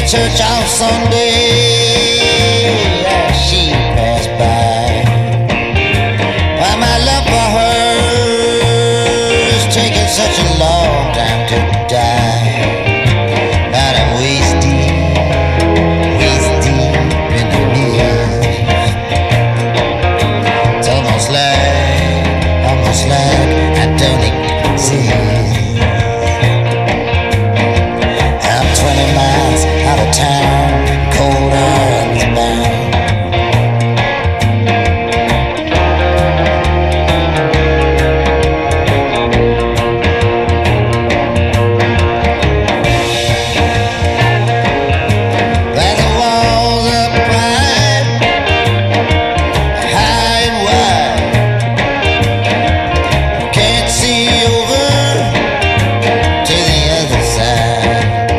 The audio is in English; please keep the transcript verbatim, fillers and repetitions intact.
church on Sunday as she passed by. Why my love for her is taking such a long time to die. But I'm waist deep, waist deep in the mist. It's almost like, almost like I don't exist. I'm twenty miles out of town.